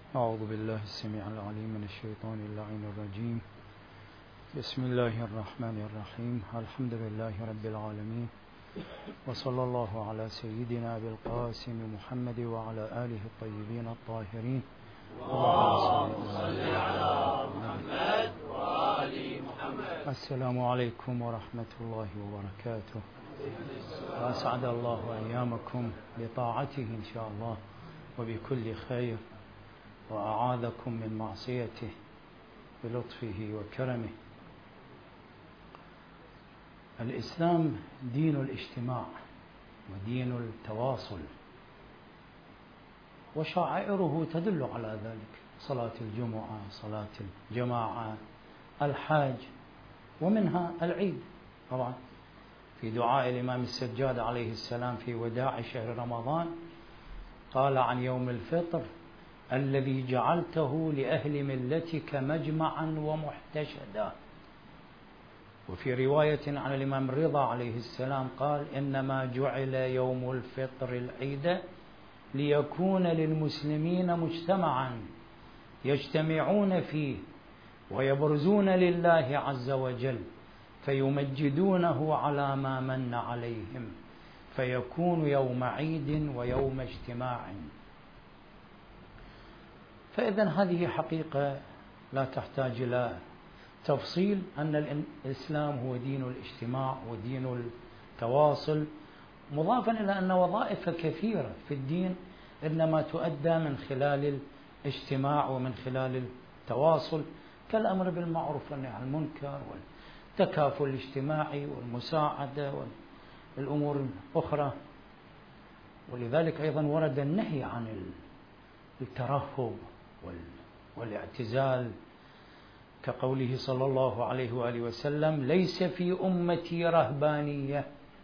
أعوذ بالله السميع العليم من الشيطان اللعين الرجيم. بسم الله الرحمن الرحيم. الحمد لله رب العالمين، وصلى الله على سيدنا أبي القاسم محمد وعلى آله الطيبين الطاهرين. اللهم صل على محمد وآل محمد. السلام عليكم ورحمة الله وبركاته، وأسعد الله أيامكم بطاعته إن شاء الله وبكل خير، وأعاذكم من معصيته بلطفه وكرمه. الإسلام دين الاجتماع ودين التواصل، وشعائره تدل على ذلك: صلاة الجمعة، صلاة الجماعة، الحاج، ومنها العيد. طبعا في دعاء الإمام السجاد عليه السلام في وداع شهر رمضان قال عن يوم الفطر: الذي جعلته لأهل ملتك مجمعا ومحتشدا. وفي رواية عن الإمام الرضا عليه السلام قال: إنما جعل يوم الفطر العيد ليكون للمسلمين مجتمعا يجتمعون فيه ويبرزون لله عز وجل فيمجدونه على ما من عليهم، فيكون يوم عيد ويوم اجتماع. فإذن هذه حقيقة لا تحتاج إلى تفصيل، أن الإسلام هو دين الاجتماع ودين التواصل، مضافا إلى أن وظائف كثيرة في الدين إنما تؤدى من خلال الاجتماع ومن خلال التواصل، كالأمر بالمعروف والنهي عن المنكر والتكافل الاجتماعي والمساعدة والأمور الأخرى. ولذلك أيضا ورد النهي عن الترهب والاعتزال، كقوله صلى الله عليه وآله وسلم: ليس في أمتي رهبانية.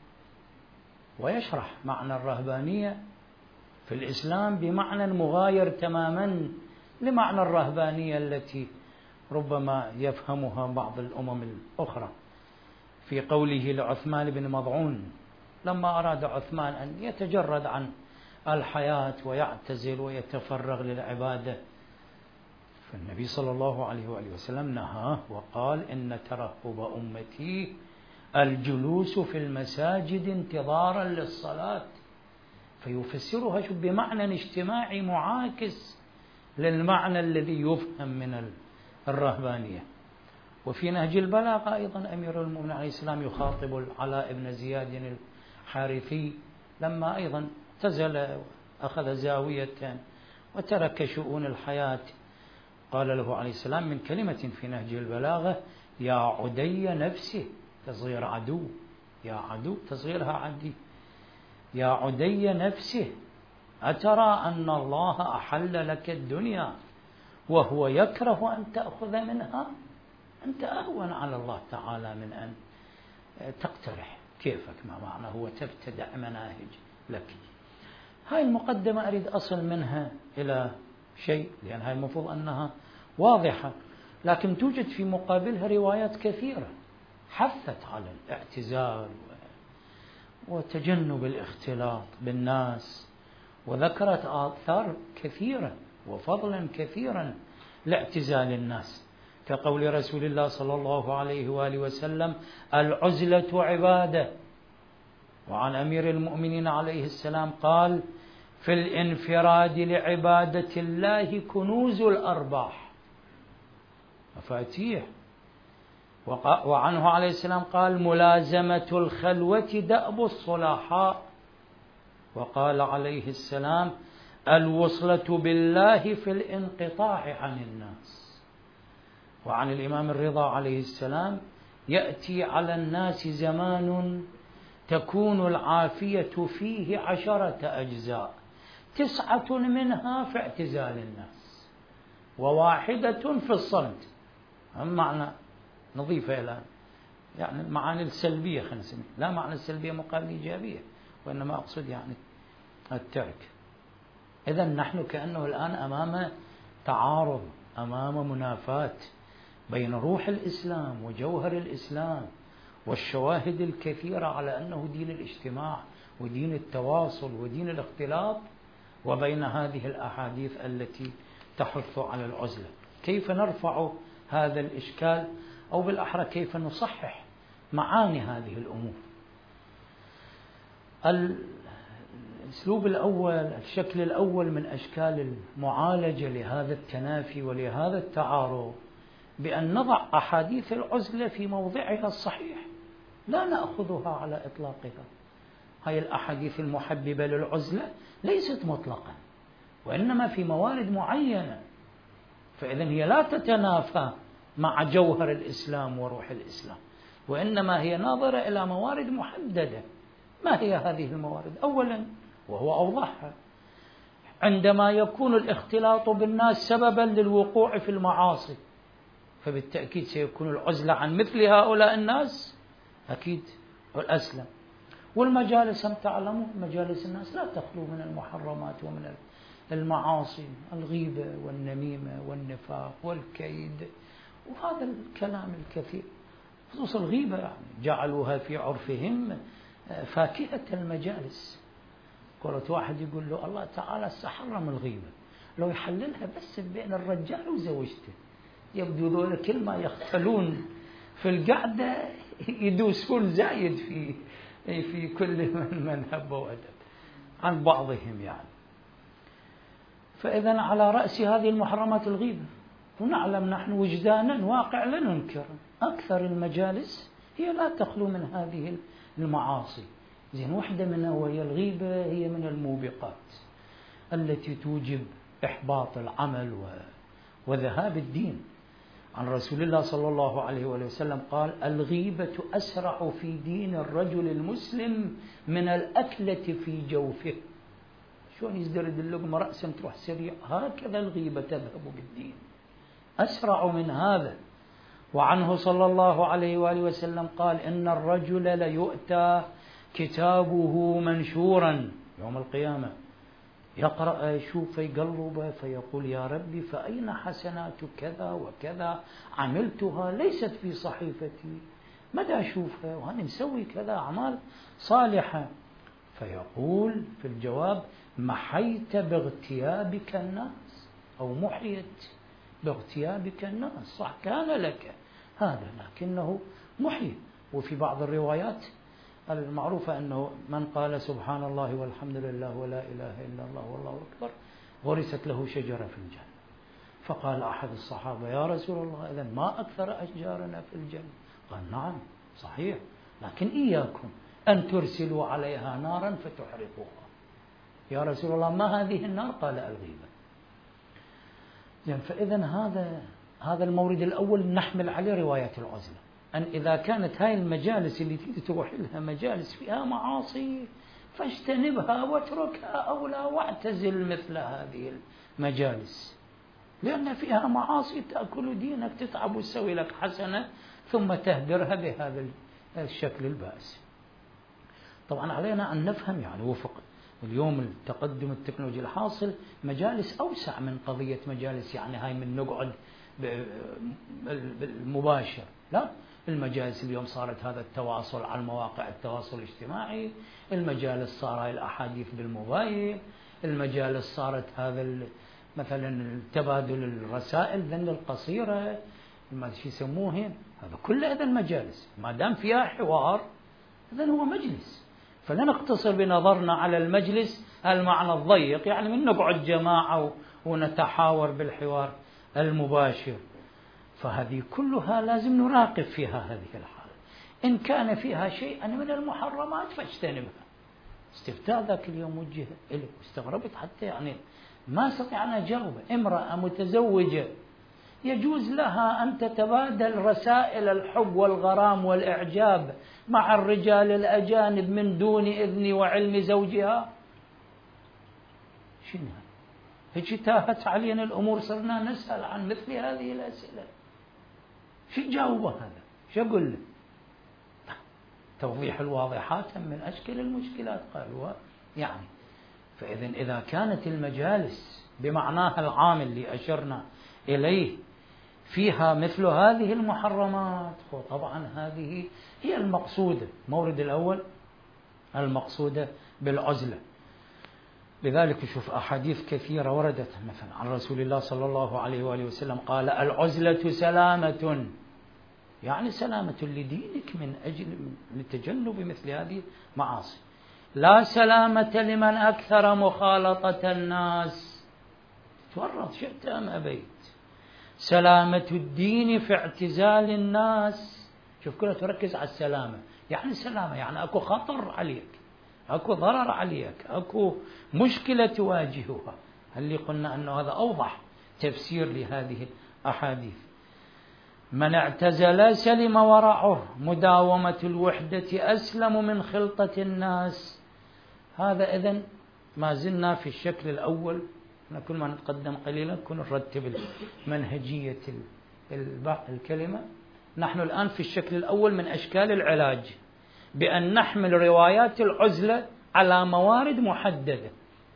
ويشرح معنى الرهبانية في الإسلام بمعنى مغاير تماما لمعنى الرهبانية التي ربما يفهمها بعض الأمم الأخرى. في قوله لعثمان بن مضعون لما أراد عثمان أن يتجرد عن الحياة ويعتزل ويتفرغ للعبادة، فالنبي صلى الله عليه وآله وسلم نهاه وقال: إن ترهب أمتي الجلوس في المساجد انتظارا للصلاة، فيفسرها بمعنى اجتماعي معاكس للمعنى الذي يفهم من الرهبانية. وفي نهج البلاغة أيضا أمير المؤمنين عليه السلام يخاطب العلاء بن زياد الحارثي لما أيضا اعتزل، أخذ زاوية وترك شؤون الحياة، قال له عليه السلام من كلمة في نهج البلاغة: يا عدي نفسه، تصغير عدو، يا عدو تصغيرها عدي، يا عدي نفسه، أترى أن الله أحل لك الدنيا وهو يكره أن تأخذ منها؟ أنت أهون على الله تعالى من أن تقترح كيفك ما معنى هو تبتدع مناهج لك. هاي المقدمة أريد أصل منها إلى شيء، لأن هاي المفروض أنها واضحة، لكن توجد في مقابلها روايات كثيرة حثت على الاعتزال وتجنب الاختلاط بالناس، وذكرت آثار كثيرة وفضلا كثيرا لاعتزال الناس، كقول رسول الله صلى الله عليه وآله وسلم: العزلة عبادة. وعن أمير المؤمنين عليه السلام قال: في الانفراد لعبادة الله كنوز الأرباح، مفاتيح. وعنه عليه السلام قال: ملازمة الخلوة دأب الصلاحاء. وقال عليه السلام: الوصلة بالله في الانقطاع عن الناس. وعن الإمام الرضا عليه السلام: يأتي على الناس زمان تكون العافية فيه 10 أجزاء، 9 منها في اعتزال الناس و1 في الصمت. هم معنى نضيفة إلى يعني المعاني السلبية، خلينا نسميها، لا معنى السلبية مقابل إيجابية، وإنما أقصد يعني الترك. إذن نحن كأنه الآن أمام تعارض، أمام منافاة بين روح الإسلام وجوهر الإسلام والشواهد الكثيرة على أنه دين الاجتماع ودين التواصل ودين الاختلاط، وبين هذه الأحاديث التي تحث على العزلة. كيف نرفع هذا الإشكال، أو بالأحرى كيف نصحح معاني هذه الأمور؟ الأسلوب الأول، الشكل الأول من أشكال المعالجة لهذا التنافي ولهذا التعارض بأن نضع أحاديث العزلة في موضعها الصحيح، لا نأخذها على إطلاقها. هاي الأحاديث المحببة للعزلة ليست مطلقا، وإنما في موارد معينة، فإذن هي لا تتنافى مع جوهر الإسلام وروح الإسلام، وإنما هي ناظرة إلى موارد محددة. ما هي هذه الموارد؟ أولا، وهو أوضحها، عندما يكون الاختلاط بالناس سببا للوقوع في المعاصي، فبالتأكيد سيكون العزلة عن مثل هؤلاء الناس أكيد والأسلم. والمجالس هم تعلمون مجالس الناس لا تخلو من المحرمات ومن المعاصي، الغيبة والنميمة والنفاق والكيد وهذا الكلام الكثير، خصوص الغيبة يعني جعلوها في عرفهم فاكهة المجالس. قلت واحد يقول له الله تعالى حرم الغيبة، لو يحللها بس بين الرجال وزوجته، يبدو ذولا كل ما يختلون في القعدة يدوسون زايد في كل من هب وأدب عن بعضهم يعني. فإذا على رأس هذه المحرمات الغيبة، ونعلم نحن وجدانا واقع لا ننكر أكثر المجالس هي لا تخلو من هذه المعاصي. زين، واحدة منها وهي الغيبة، هي من الموبقات التي توجب إحباط العمل وذهاب الدين. عن رسول الله صلى الله عليه وسلم قال: الغيبة أسرع في دين الرجل المسلم من الأكلة في جوفه. شلون يزدرد اللقمة رأسا تروح سريع، هكذا الغيبة تذهب بالدين، أسرع من هذا. وعنه صلى الله عليه وآله وسلم قال: إن الرجل ليؤتى كتابه منشورا يوم القيامة، يقرأ يشوف فيقلب فيقول: يا ربي فأين حسنات كذا وكذا عملتها ليست في صحيفتي، متى أشوفها وأنا مسوي كذا أعمال صالحة؟ فيقول في الجواب: محيت باغتيابك الناس، أو محيت باغتيابك الناس، صح كان لك هذا لكنه محي. وفي بعض الروايات المعروفة أنه من قال سبحان الله والحمد لله ولا إله إلا الله والله أكبر غرست له شجرة في الجنة. فقال أحد الصحابة: يا رسول الله إذن ما أكثر أشجارنا في الجنة؟ قال: نعم صحيح، لكن إياكم أن ترسلوا عليها نارا فتحرقوها. يا رسول الله ما هذه النار؟ قال: الغيبة. فإذن هذا المورد الأول نحمل عليه رواية العزلة، أن إذا كانت هاي المجالس اللي تروح لها مجالس فيها معاصي فاجتنبها واتركها أولى، واعتزل مثل هذه المجالس، لأن فيها معاصي تأكل دينك، تتعب وتسوي لك حسنة ثم تهدرها بهذا الشكل البائس. طبعا علينا أن نفهم يعني وفق اليوم التقدم التكنولوجي الحاصل مجالس أوسع من قضية مجالس يعني هاي من نقعد بالمباشر، لا، المجالس اليوم صارت هذا التواصل على مواقع التواصل الاجتماعي، المجالس صار هاي الأحاديث بالموبايل، المجالس صارت هذا مثلا تبادل الرسائل ذن القصيرة ما شو يسموه، هذا كله هذا المجالس ما دام فيها حوار إذن هو مجلس. فلا نقتصر بنظرنا على المجلس المعنى الضيق يعني من نقعد جماعة ونتحاور بالحوار المباشر، فهذه كلها لازم نراقب فيها هذه الحالة. إن كان فيها شيء من المحرمات فاجتنبها. استفتاء ذاك اليوم وجه إلي واستغربت حتى يعني ما استطيع أن أجاوب. امرأة متزوجة يجوز لها أن تتبادل رسائل الحب والغرام والإعجاب مع الرجال الأجانب من دون إذن وعلم زوجها؟ شنو هيك تاهت علينا الأمور، صرنا نسأل عن مثل هذه الأسئلة. شو جاوبه هذا؟ شو أقول له؟ توضيح الواضحات من أشكال المشكلات قالوا يعني. فإذن إذا كانت المجالس بمعناها العام اللي أشرنا إليه فيها مثل هذه المحرمات، طبعا هذه هي المقصودة، مورد الأول المقصودة بالعزلة. لذلك شوف أحاديث كثيرة وردت مثلا عن رسول الله صلى الله عليه وآله وسلم قال العزلة سلامة، يعني سلامة لدينك من أجل لتجنب مثل هذه المعاصي. لا سلامة لمن أكثر مخالطة الناس، تورط شئت أم أبيت. سلامة الدين في اعتزال الناس، شوف كلها تركز على السلامة، يعني سلامة يعني أكو خطر عليك، أكو ضرر عليك، أكو مشكلة تواجهها. اللي قلنا أنه هذا أوضح تفسير لهذه الأحاديث. من اعتزل سلم ورعه، مداومة الوحدة أسلم من خلطة الناس. هذا إذن ما زلنا في الشكل الأول. كل ما نتقدم قليلا كنا نرتب منهجية الكلمة. نحن الآن في الشكل الأول من أشكال العلاج، بأن نحمل روايات العزلة على موارد محددة.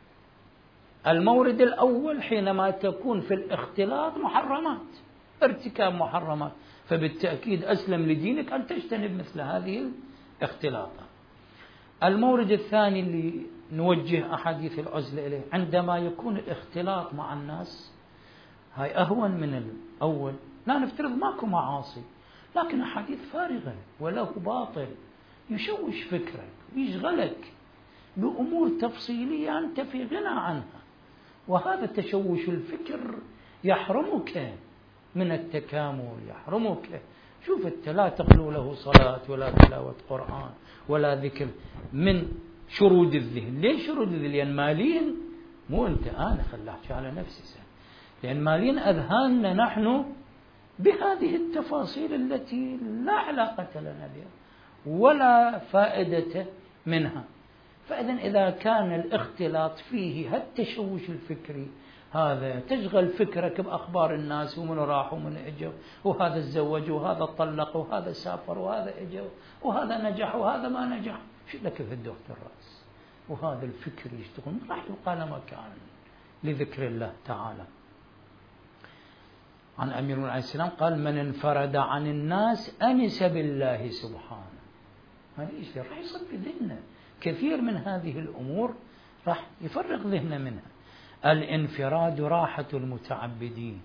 المورد الأول حينما تكون في الاختلاط محرمات، ارتكاب محرمات، فبالتأكيد أسلم لدينك أن تجتنب مثل هذه الاختلاطات. المورد الثاني اللي نوجه أحاديث العزلة إليه عندما يكون الاختلاط مع الناس، هاي أهون من الأول. لا نفترض ماكو معاصي، لكن أحاديث فارغة وله باطل يشوش فكرك ويشغلك بأمور تفصيلية أنت في غنى عنها، وهذا تشوش الفكر يحرمك من التكامل، يحرمك. شوف أنت لا تخلو له صلاة ولا تلاوة قرآن ولا ذكر من شرود الذهن. ليش شرود الذهن؟ لأن مالين، مو أنت، أنا خلاك على نفسي سنة. لأن مالين أذهاننا نحن بهذه التفاصيل التي لا علاقة لنا بها ولا فائدة منها. فإذا إذا كان الاختلاط فيه هالتشوش الفكري، هذا تشغل فكرك بأخبار الناس ومن راح ومن اجوا، وهذا تزوج وهذا طلق وهذا سافر وهذا اجوا وهذا نجح وهذا ما نجح، شو لك في الدكتور الرأس؟ وهذا الفكر يشتغل، ما راح يبقى له مكان لذكر الله تعالى. عن أمير المؤمنين عليه السلام قال من انفرد عن الناس أنس بالله سبحانه. هذا إيش راح يصفي ذهنه. كثير من هذه الأمور راح يفرغ ذهنه منها. الانفراد راحة المتعبدين.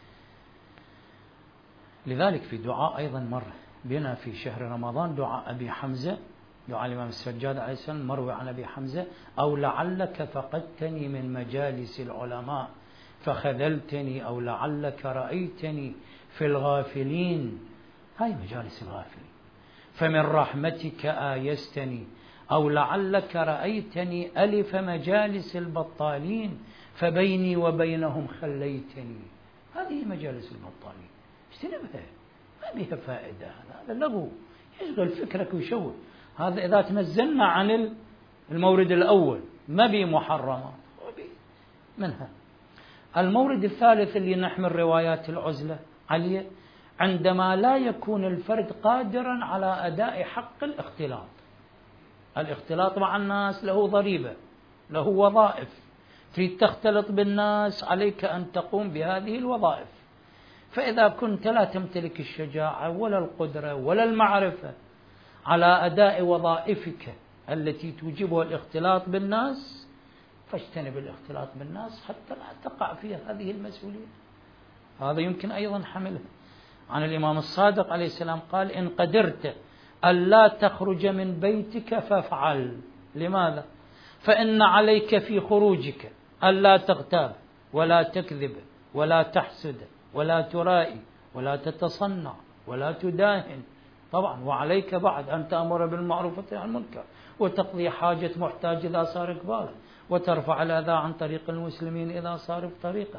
لذلك في دعاء أيضا مر بنا في شهر رمضان، دعاء أبي حمزة، دعاء الإمام السجاد عليه السلام مروي عن أبي حمزة: أو لعلك فقدتني من مجالس العلماء فخذلتني، أو لعلك رأيتني في الغافلين. هاي مجالس الغافلين. فمن رحمتك آيستني، أو لعلك رأيتني ألف مجالس البطالين فبيني وبينهم خليتني. هذه مجالس البطالين، اجتنبها، ما بها فائدة. هذا لغو يشغل فكرك ويشوه. هذا إذا تنزلنا عن المورد الأول ما بي محرمات منها. المورد الثالث اللي نحمل روايات العزلة عليه عندما لا يكون الفرد قادرا على أداء حق الاختلاط. الاختلاط مع الناس له ضريبة، له وظائف، تريد تختلط بالناس عليك أن تقوم بهذه الوظائف. فإذا كنت لا تمتلك الشجاعة ولا القدرة ولا المعرفة على أداء وظائفك التي توجبها الاختلاط بالناس، فاجتنب الاختلاط بالناس حتى لا تقع في هذه المسؤولية. هذا يمكن أيضا حمله عن الإمام الصادق عليه السلام قال: إن قدرت ألا تخرج من بيتك فافعل. لماذا؟ فإن عليك في خروجك ألا تغتاب ولا تكذب ولا تحسد ولا ترائي ولا تتصنع ولا تداهن. طبعا وعليك بعد أن تأمر بالمعروف وتنهى عن المنكر وتقضي حاجة محتاج إذا صار إقباله وترفع الأذى عن طريق المسلمين إذا صار في طريقه.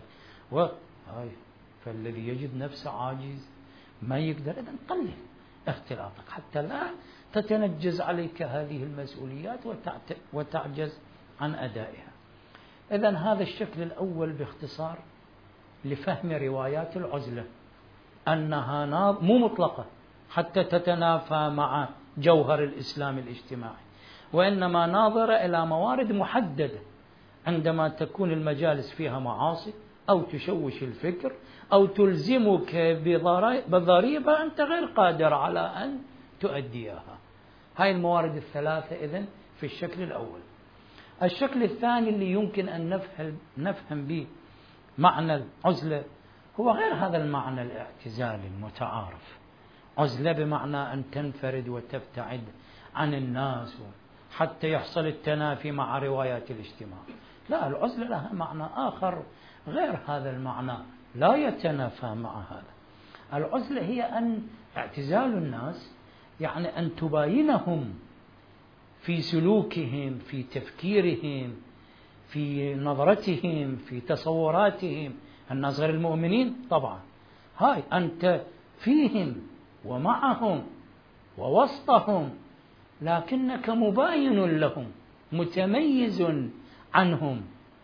فالذي يجد نفسه عاجز ما يقدر، إذن قلل اختلاطك حتى لا تتنجز عليك هذه المسؤوليات وتعجز عن أدائها. إذن هذا الشكل الأول باختصار لفهم روايات العزلة، أنها مو مطلقة حتى تتنافى مع جوهر الإسلام الاجتماعي، وإنما ناظرة إلى موارد محددة. عندما تكون المجالس فيها معاصي أو تشوش الفكر أو تلزمك بضريبة أنت غير قادر على أن تؤديها. هاي الموارد الثلاثة إذن في الشكل الأول. الشكل الثاني اللي يمكن أن نفهم به معنى العزلة هو غير هذا المعنى الاعتزالي المتعارف. عزلة بمعنى أن تنفرد وتبتعد عن الناس حتى يحصل التنافي مع روايات الاجتماع. لا، العزلة لها معنى آخر غير هذا المعنى، لا يتنافى مع هذا. العزلة هي أن اعتزال الناس يعني أن تباينهم في سلوكهم، في تفكيرهم، في نظرتهم، في تصوراتهم. الناس غير المؤمنين طبعا، هاي أنت فيهم ومعهم ووسطهم، لكنك مباين لهم، متميز عنهم،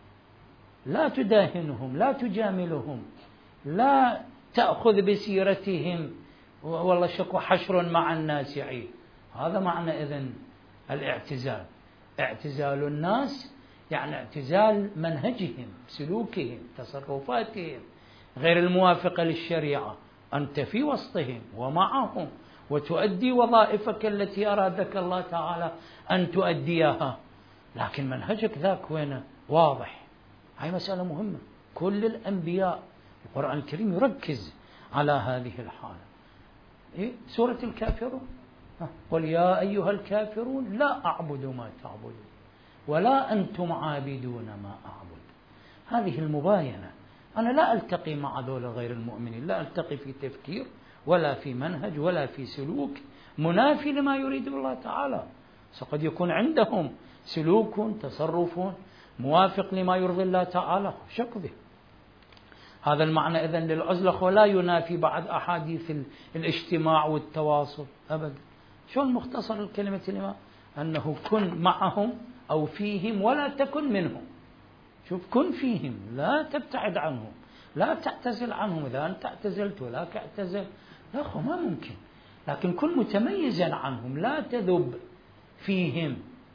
لا تداهنهم، لا تجاملهم، لا تأخذ بسيرتهم والله شكو حشر مع الناس يعيب. هذا معنى إذن الاعتزال. اعتزال الناس يعني اعتزال منهجهم، سلوكهم، تصرفاتهم غير الموافقة للشريعة. أنت في وسطهم ومعهم وتؤدي وظائفك التي أرادك الله تعالى أن تؤديها، لكن منهجك ذاك وين واضح. هاي مسألة مهمة. كل الأنبياء القرآن الكريم يركز على هذه الحالة. سورة الكافرون، قل يا أيها الكافرون لا أعبد ما تعبدون ولا أنتم عابدون ما أعبد. هذه المباينة. أنا لا ألتقي مع ذول غير المؤمنين، لا ألتقي في تفكير ولا في منهج ولا في سلوك منافي لما يريد الله تعالى. فقد يكون عندهم سلوك تصرف موافق لما يرضي الله تعالى، شك به. هذا المعنى إذن للعزلة، ولا ينافي بعد أحاديث الاجتماع والتواصل أبدا. شلون مختصر الكلمة الإمام؟ أنه كن معهم أو فيهم ولا تكن منهم. شوف، كن فيهم، لا تبتعد عنهم، لا تعتزل عنهم. إذا أنت اعتزلت ولاك اعتزل، لا أخو ما ممكن. لكن كن متميزا عنهم، لا تذب فيهم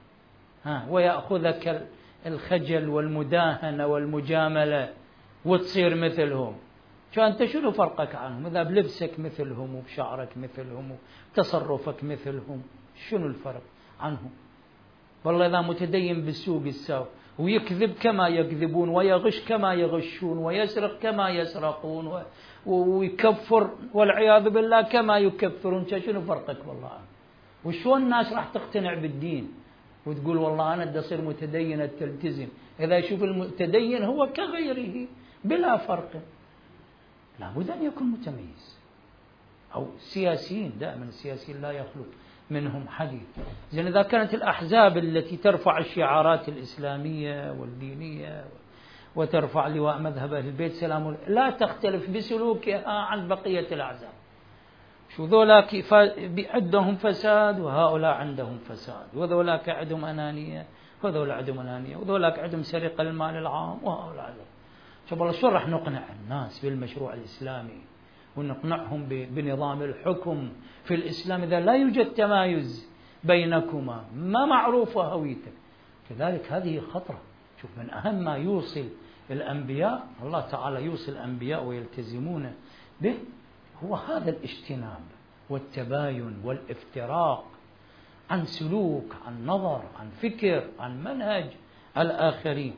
ويأخذك الخجل والمداهنة والمجاملة وتصير مثلهم. شو أنت شنو فرقك عنهم؟ إذا بلبسك مثلهم وبشعرك مثلهم وتصرفك مثلهم، شنو الفرق عنهم؟ والله إذا متدين بالسوق الساوي ويكذب كما يكذبون ويغش كما يغشون ويسرق كما يسرقون ويكفر والعياذ بالله كما يكفرون، شنو فرقك والله عنه؟ وشون الناس راح تقتنع بالدين وتقول والله أنا بدي أصير متدينة تلتزم، إذا يشوف المتدين هو كغيره بلا فرق؟ لابد أن يكون متميز. أو سياسيين، دائما السياسيين لا يخلو منهم حديث. زين، إذا كانت الأحزاب التي ترفع الشعارات الإسلامية والدينية وترفع لواء مذهب أهل البيت سلام لا تختلف بسلوكها عن بقية الأحزاب، شو ذولاك عندهم فساد وهؤلاء عندهم فساد، وذولاك عندهم أنانية وذولا عندهم أنانية، وذولاك عندهم سرقة المال العام وهؤلاء عندهم. شوف والله شو راح نقنع الناس بالمشروع الإسلامي ونقنعهم بنظام الحكم في الإسلام إذا لا يوجد تمايز بينكما، ما معروفة هويتك؟ كذلك هذه خطرة. شوف، من أهم ما يوصل الأنبياء، الله تعالى يوصل الأنبياء ويلتزمون به، هو هذا الاجتناب والتباين والافتراق عن سلوك، عن نظر، عن فكر، عن منهج الآخرين.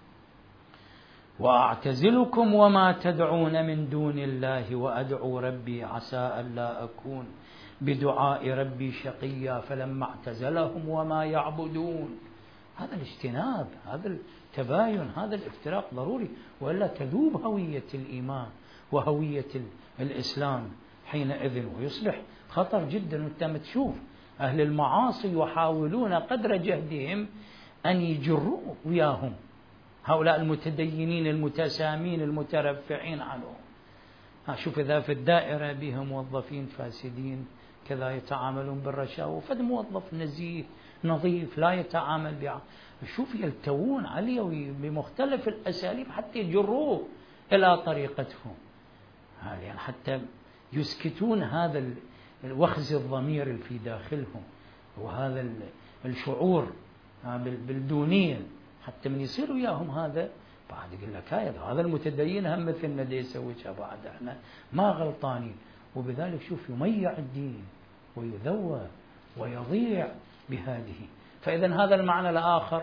وأعتزلكم وما تدعون من دون الله وأدعو ربي عسى ألا أكون بدعاء ربي شقيا فلما اعتزلهم وما يعبدون. هذا الاجتناب، هذا التباين، هذا الافتراق ضروري، وإلا تذوب هوية الإيمان وهوية الإسلام حينئذ، ويصبح خطر جدا. وانت تشوف أهل المعاصي يحاولون قدر جهدهم أن يجروا وياهم هؤلاء المتدينين المتسامين المترفعين عنهم. شوف إذا في الدائرة بهم موظفين فاسدين كذا يتعاملون بالرشاوى، وفد موظف نزيه نظيف لا يتعامل شوف يلتوون عليه بمختلف الأساليب حتى يجروه إلى طريقتهم، يعني حتى يسكتون هذا الوخز الضمير اللي في داخلهم وهذا الشعور بالدونية، حتى من يصير وياهم هذا بعد يقول لك هذا المتدين هم مثلنا دي يسوي بعد احنا ما غلطانين. وبذلك شوف يميع الدين ويذوى ويضيع بهذه. فإذا هذا المعنى الآخر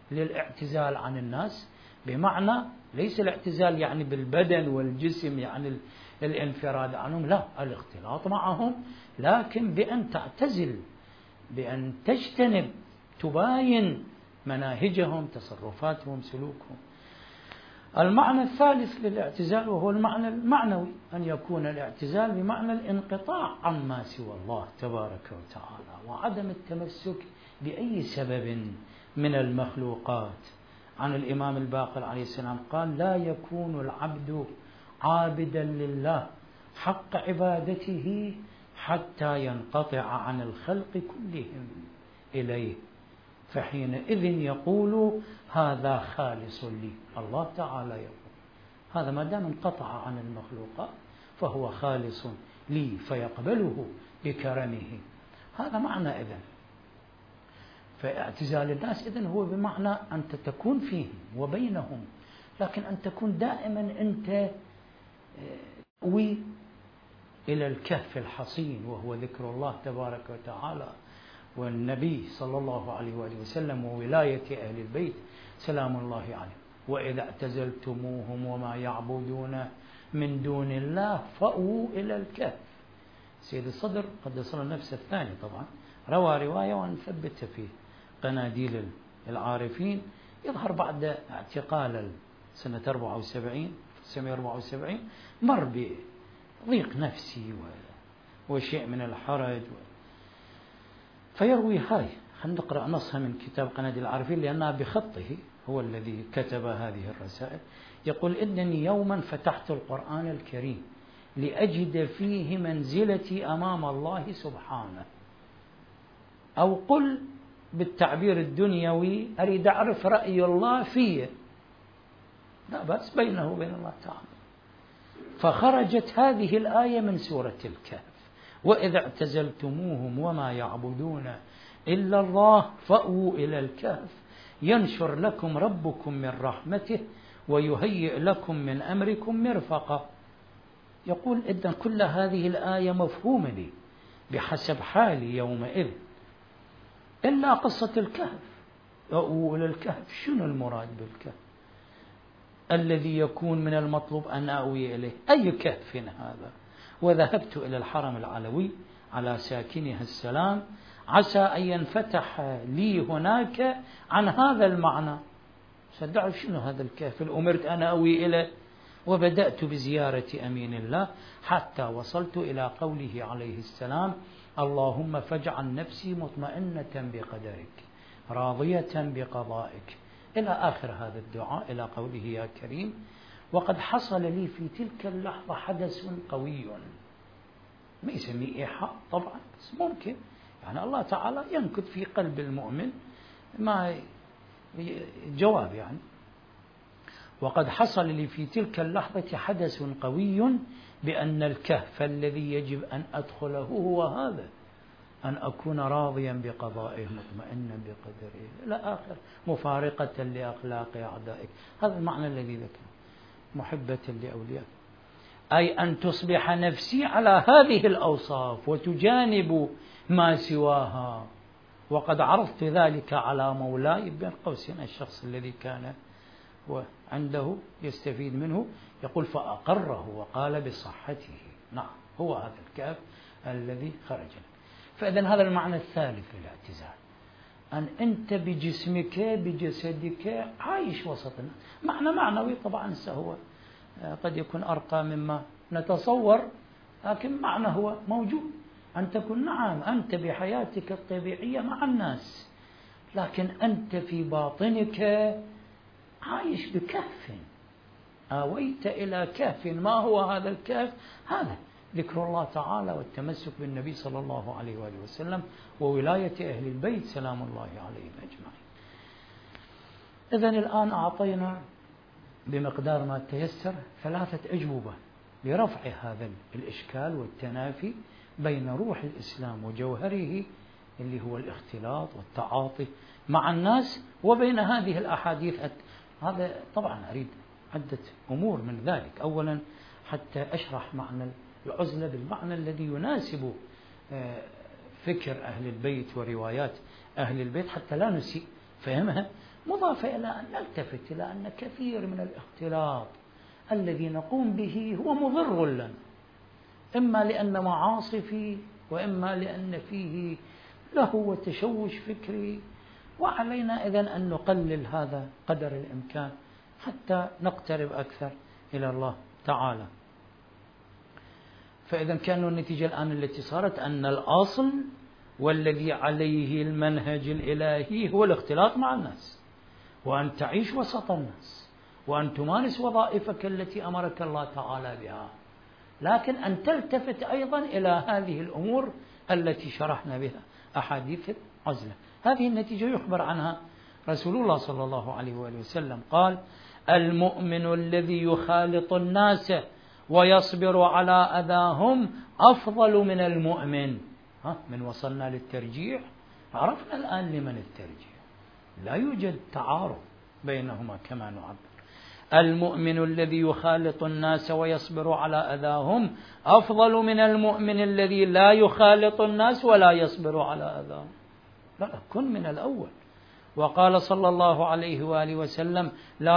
للاعتزال عن الناس، بمعنى ليس الاعتزال يعني بالبدن والجسم، يعني الانفراد عنهم، لا، الاختلاط معهم، لكن بأن تعتزل، بأن تجتنب، تباين مناهجهم، تصرفاتهم، سلوكهم. المعنى الثالث للاعتزال وهو المعنى المعنوي، أن يكون الاعتزال بمعنى الانقطاع عما سوى الله تبارك وتعالى، وعدم التمسك بأي سبب من المخلوقات. عن الإمام الباقر عليه السلام قال: لا يكون العبد عابدا لله حق عبادته حتى ينقطع عن الخلق كلهم إليه، فحينئذ يقول: هذا خالص لي. الله تعالى يقول هذا ما دام انقطع عن المخلوقات فهو خالص لي، فيقبله بكرمه. هذا معنى إذن. فاعتزال الناس إذن هو بمعنى أنت تكون فيهم وبينهم، لكن أن تكون دائما أنت تأوي إلى الكهف الحصين، وهو ذكر الله تبارك وتعالى والنبي صلى الله عليه وآله وسلم وولاية أهل البيت سلام الله عليهم. وإذا اعتزلتموهم وما يعبدون من دون الله فأووا إلى الكهف. سيد الصدر قدس الله نفسه الثاني طبعا روى رواية ونثبت في قناديل العارفين، يظهر بعد اعتقال سنة 1974 مر بضيق نفسي وشيء من الحرج فيروي هاي. خلينا نقرأ نصها من كتاب قناديل العارفين لأنها بخطه، هو الذي كتب هذه الرسائل. يقول: إنني يوما فتحت القرآن الكريم لأجد فيه منزلتي أمام الله سبحانه، أو قل بالتعبير الدنيوي أريد أعرف رأي الله فيه، لا بأس بينه وبين الله تعالى. فخرجت هذه الآية من سورة الكهف: وإذا اعتزلتموهم وما يعبدون إلا الله فأووا إلى الكهف ينشر لكم ربكم من رحمته ويهيئ لكم من أمركم مرفقا. يقول إذن كل هذه الآية مفهومة لي بحسب حالي يومئذ، إلا قصة الكهف. أووا إلى الكهف، شنو المراد بالكهف الذي يكون من المطلوب أن أوي إليه؟ أي كهف هذا؟ وذهبت إلى الحرم العلوي على ساكنها السلام عسى أن ينفتح لي هناك عن هذا المعنى، سأعرف شنو هذا الكهف اللي أمرت أنا أوي إليه. وبدأت بزيارة أمين الله حتى وصلت إلى قوله عليه السلام: اللهم فاجعل نفسي مطمئنة بقدرك راضية بقضائك، إلى آخر هذا الدعاء، إلى قوله: يا كريم. وقد حصل لي في تلك اللحظة حدث قوي، ما يسميه إيحاء طبعا، بس ممكن يعني الله تعالى ينكت في قلب المؤمن ما جواب يعني. وقد حصل لي في تلك اللحظة حدث قوي بأن الكهف الذي يجب أن أدخله هو هذا، أن أكون راضيا بقضائه مطمئنا بقدره إلى آخر، مفارقة لأخلاق أعدائك. هذا المعنى الذي ذكر، محبة لأوليائك، أي أن تصبح نفسي على هذه الأوصاف وتجانب ما سواها. وقد عرضت ذلك على مولاي بين قوسين الشخص الذي كان وعنده يستفيد منه، يقول: فأقره وقال بصحته. نعم، هو هذا الكهف الذي خرج لك. فإذن هذا المعنى الثالث للاعتزال، أن أنت بجسمك بجسدك عايش وسط الناس. معنى معنوي طبعا هو قد يكون أرقى مما نتصور، لكن معنى هو موجود، أن تكون نعم أنت بحياتك الطبيعية مع الناس، لكن أنت في باطنك عايش بكهف، آويت إلى كهف. ما هو هذا الكهف؟ هذا ذكر الله تعالى والتمسك بالنبي صلى الله عليه وآله وسلم وولاية أهل البيت سلام الله عليهم أجمعين. إذن الآن أعطينا بمقدار ما تيسر 3 أجوبة لرفع هذا الإشكال والتنافي بين روح الإسلام وجوهره اللي هو الاختلاط والتعاطي مع الناس، وبين هذه الأحاديث. هذا طبعا أريد عدة أمور من ذلك. أولا حتى أشرح معنى العزلة بالمعنى الذي يناسب فكر أهل البيت وروايات أهل البيت حتى لا نسيء فهمها، مضافة إلى أن نلتفت إلى أن كثير من الاختلاط الذي نقوم به هو مضر لنا، إما لأن معاصي فيه، وإما لأن فيه له وتشوش فكري، وعلينا إذن أن نقلل هذا قدر الإمكان حتى نقترب أكثر إلى الله تعالى. فإذا كانوا النتيجة الآن التي صارت أن الأصل والذي عليه المنهج الإلهي هو الاختلاط مع الناس، وأن تعيش وسط الناس، وأن تمارس وظائفك التي أمرك الله تعالى بها، لكن أن تلتفت أيضا إلى هذه الأمور التي شرحنا بها أحاديث العزلة. هذه النتيجة يخبر عنها رسول الله صلى الله عليه وآله وسلم، قال: المؤمن الذي يخالط الناس ويصبر على أذاهم أفضل من المؤمن. من وصلنا للترجيح، عرفنا الآن لمن الترجيح، لا يوجد تعارض بينهما كما نعبر. المؤمن الذي يخالط الناس ويصبر على أذاهم أفضل من المؤمن الذي لا يخالط الناس ولا يصبر على أذاهم. لا، كن من الأول. وقال صلى الله عليه وآله وسلم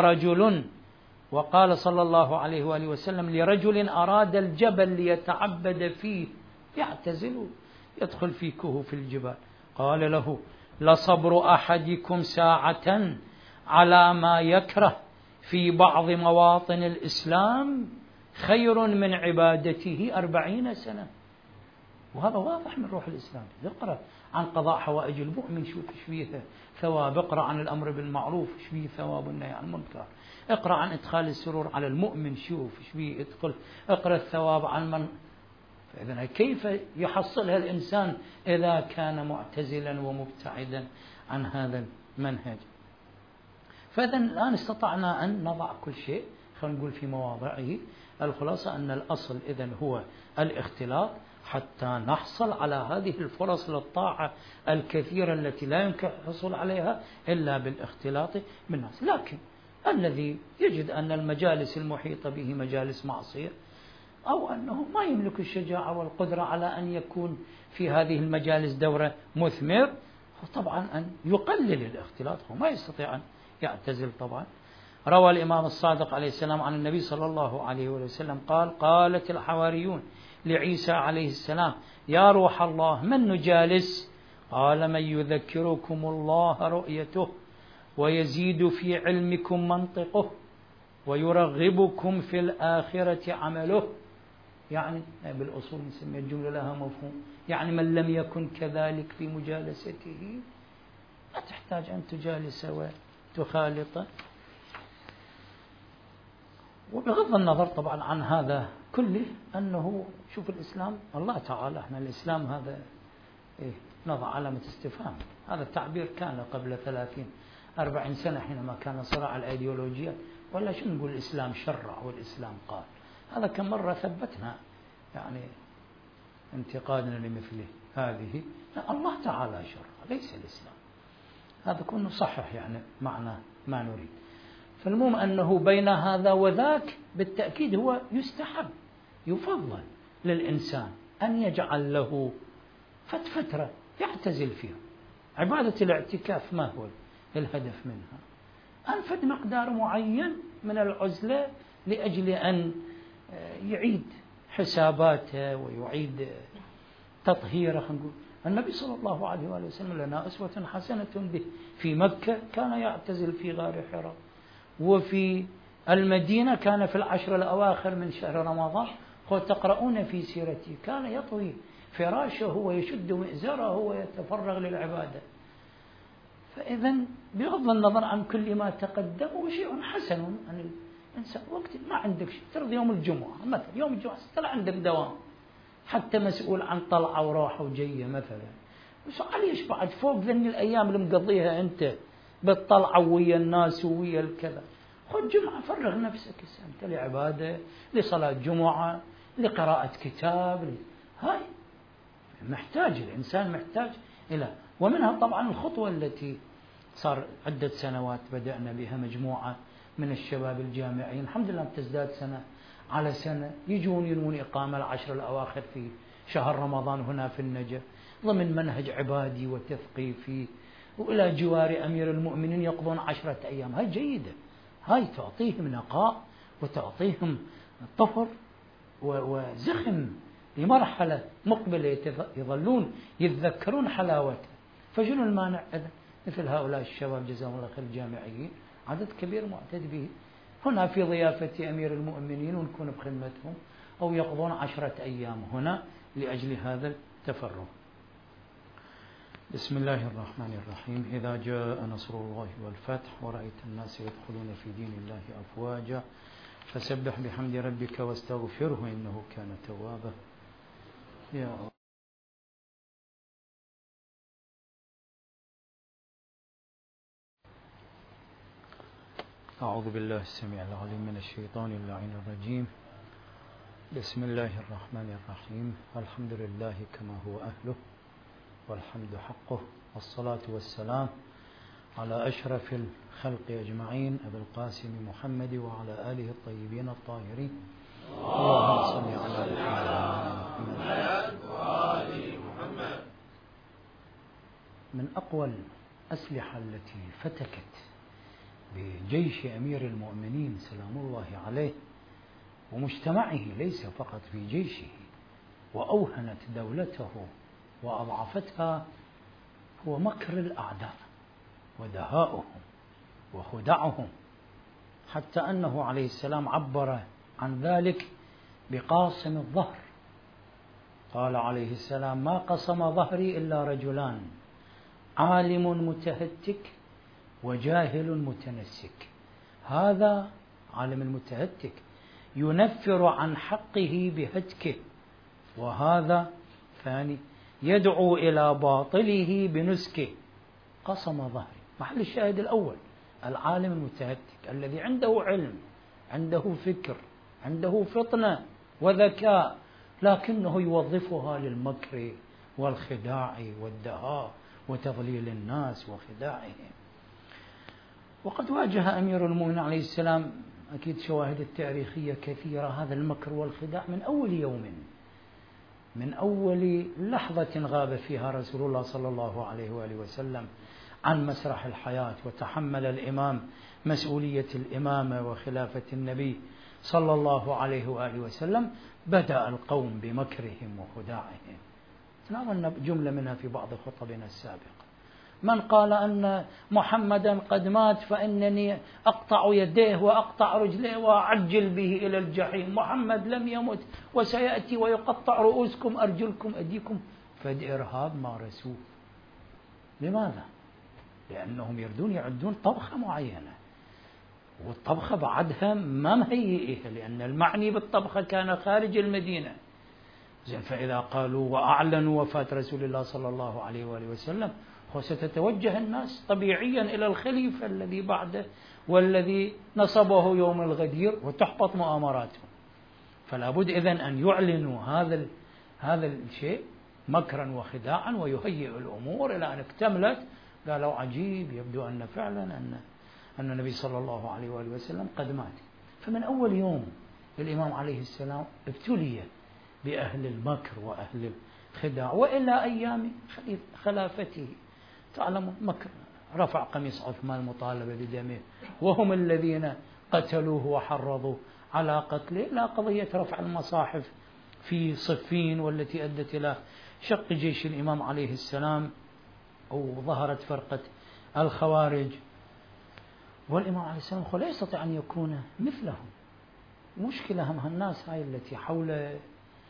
لرجل أراد الجبل ليتعبد فيه يعتزل يدخل في كهوف الجبال، قال له: لصبر أحدكم ساعة على ما يكره في بعض مواطن الإسلام خير من عبادته 40 سنة. وهذا واضح من روح الإسلام. اقرأ عن قضاء حوائج المؤمن، شوف ايش فيه ثواب. اقرأ عن الأمر بالمعروف، ايش فيه ثواب والنهي عن المنكر. اقرأ عن إدخال السرور على المؤمن، شوف ايش فيه ادخل. اقرأ الثواب عن من. فإذا كيف يحصلها الإنسان إذا كان معتزلا ومبتعدا عن هذا المنهج؟ فإذا الآن استطعنا أن نضع كل شيء، خلينا نقول في مواضعه. الخلاصة أن الأصل إذن هو الاختلاط حتى نحصل على هذه الفرص للطاعة الكثيرة التي لا يمكن الحصول عليها إلا بالاختلاط بالناس. لكن الذي يجد أن المجالس المحيطة به مجالس معصية، أو أنه ما يملك الشجاعة والقدرة على أن يكون في هذه المجالس دورة مثمر، طبعا أن يقلل الاختلاط، هو ما يستطيع أن يعتزل. طبعا روى الإمام الصادق عليه السلام عن النبي صلى الله عليه وسلم قال: قالت الحواريون لعيسى عليه السلام: يا روح الله من نجالس؟ قال: من يذكركم الله رؤيته، ويزيد في علمكم منطقه، ويرغبكم في الآخرة عمله. يعني بالأصول نسمي الجملة لها مفهوم، يعني من لم يكن كذلك في مجالسته لا تحتاج أن تجالس وتخالط. وبغض النظر طبعا عن هذا كله، أنه شوف الإسلام الله تعالى، احنا الإسلام هذا نضع علامة استفهام. هذا التعبير كان قبل 30-40 سنة حينما كان صراع الأيديولوجيا، ولا شو نقول الإسلام شرع والإسلام قال. هذا كم مرة ثبتنا يعني انتقادنا لمثله هذه. الله تعالى شرع ليس الإسلام. هذا كنا نصحح يعني معنى ما نريد. فالمهم أنه بين هذا وذاك بالتأكيد هو يستحب، يفضل للإنسان أن يجعل له فترة يعتزل فيها. عبادة الاعتكاف ما هو الهدف منها؟ أنفذ مقدار معين من العزلة لأجل أن يعيد حساباته ويعيد تطهيره. نقول النبي صلى الله عليه وآله وسلم لنا أسوة حسنة به. في مكة كان يعتزل في غار حراء، وفي المدينة كان في 10 الأواخر من شهر رمضان، وتقرؤون في سيرته كان يطوي فراشه ويشد مئزره ويتفرغ للعبادة. فإذا بغض النظر عن كل ما تقدم هو شيء حسن عن الإنسان. وقت ما عندك شيء، ترضى يوم الجمعة مثلا، يوم الجمعة طلع عندك دوام، حتى مسؤول عن طلعة وراحة وجية مثلا، بس عليش بعد فوق ذني الأيام اللي مقضيها أنت بالطلعة ويا الناس ويا الكذا، خذ جمعة فرغ نفسك أنت لعبادة، لصلاة جمعة، لقراءة كتاب. هاي محتاج الإنسان، محتاج إلى. ومنها طبعا الخطوة التي صار عدة سنوات بدأنا بها مجموعة من الشباب الجامعيين، الحمد لله تزداد سنة على سنة، يجون ينوون إقامة 10 الأواخر في شهر رمضان هنا في النجف ضمن منهج عبادي وتثقيفي وإلى جوار أمير المؤمنين يقضون 10 أيام. هاي جيدة، هاي تعطيهم نقاء وتعطيهم طفر وزخم لمرحلة مقبلة يظلون يتذكرون حلاوتها. فشنو المانع إذا مثل هؤلاء الشباب جزاهم الله خير الجامعيين عدد كبير معتد به هنا في ضيافة أمير المؤمنين ونكون بخدمتهم، أو يقضون 10 أيام هنا لأجل هذا التفرغ. بسم الله الرحمن الرحيم. إذا جاء نصر الله والفتح ورأيت الناس يدخلون في دين الله أفواجا فسبح بحمد ربك واستغفره إنه كان توابا. يا الله. أعوذ بالله السميع العليم من الشيطان اللعين الرجيم. بسم الله الرحمن الرحيم. الحمد لله كما هو أهله والحمد حقه، والصلاة والسلام على أشرف الخلق أجمعين أبي القاسم محمد وعلى آله الطيبين الطاهرين. اللهم صل على محمد. من أقوى الأسلحة التي فتكت بجيش أمير المؤمنين سلام الله عليه ومجتمعه، ليس فقط في جيشه، وأوهنت دولته وأضعفتها، هو مكر الأعداء ودهاؤهم وخدعهم، حتى أنه عليه السلام عبر عن ذلك بقاصم الظهر. قال عليه السلام: ما قصم ظهري إلا رجلان، عالم متهتك وجاهل متنسك. هذا عالم المتهتك ينفر عن حقه بهتكه، وهذا ثاني يدعو إلى باطله بنسكه. قصم ظهري، محل الشاهد الأول العالم المتهتك الذي عنده علم، عنده فكر، عنده فطنة وذكاء، لكنه يوظفها للمكر والخداع والدهاء وتضليل الناس وخداعهم. وقد واجه أمير المؤمنين عليه السلام، أكيد شواهد التاريخية كثيرة، هذا المكر والخداع من أول يوم، من أول لحظة غاب فيها رسول الله صلى الله عليه وآله وسلم عن مسرح الحياة وتحمل الإمام مسؤولية الإمامة وخلافة النبي صلى الله عليه وآله وسلم. بدأ القوم بمكرهم وخداعهم. تناولنا جملة منها في بعض خطبنا السابقة. من قال أن محمدا قد مات فإنني أقطع يديه وأقطع رجليه وأعجل به إلى الجحيم. محمد لم يمت وسيأتي ويقطع رؤوسكم أرجلكم أيديكم. فالإرهاب مارسوه. لماذا؟ لأنهم يردون يعدون طبخة معينة، والطبخة بعدها ما مهيئها، لأن المعني بالطبخة كان خارج المدينة. فإذا قالوا وأعلنوا وفاة رسول الله صلى الله عليه وآله وسلم، وستتوجه الناس طبيعيا إلى الخليفة الذي بعده والذي نصبه يوم الغدير وتحبط مؤامراتهم. فلا بد إذن أن يعلنوا هذا الشيء مكرا وخداعا ويهيئ الأمور إلى أن اكتملت. قالوا عجيب، يبدو أن فعلا أن النبي صلى الله عليه وآله وسلم قد مات. فمن أول يوم الإمام عليه السلام ابتلي بأهل المكر وأهل الخداع، وإلى أيام خلافته. تعلمون مكر، رفع قميص عثمان مطالبة بدمه، وهم الذين قتلوه وحرضوا على قتله. لا قضية رفع المصاحف في صفين والتي أدت إلى شق جيش الإمام عليه السلام، أو ظهرت فرقة الخوارج، والإمام عليه السلام لا يستطيع أن يكون مثلهم. مشكلة هم الناس هاي التي حوله